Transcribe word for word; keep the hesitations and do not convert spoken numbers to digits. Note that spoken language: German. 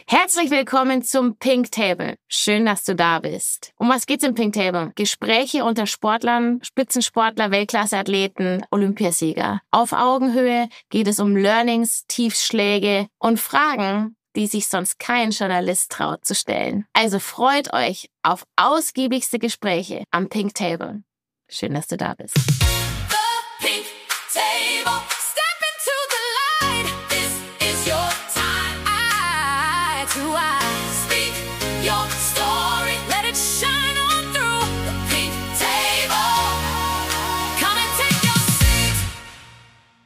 Herzlich willkommen zum Pink Table. Schön, dass du da bist. Um was geht's im Pink Table? Gespräche unter Sportlern, Spitzensportler, Weltklasseathleten, Olympiasieger. Auf Augenhöhe geht es um Learnings, Tiefschläge und Fragen, die sich sonst kein Journalist traut zu stellen. Also freut euch auf ausgiebigste Gespräche am Pink Table. Schön, dass du da bist. The Pink Table. Step into the light. This is your time. Eye to eye.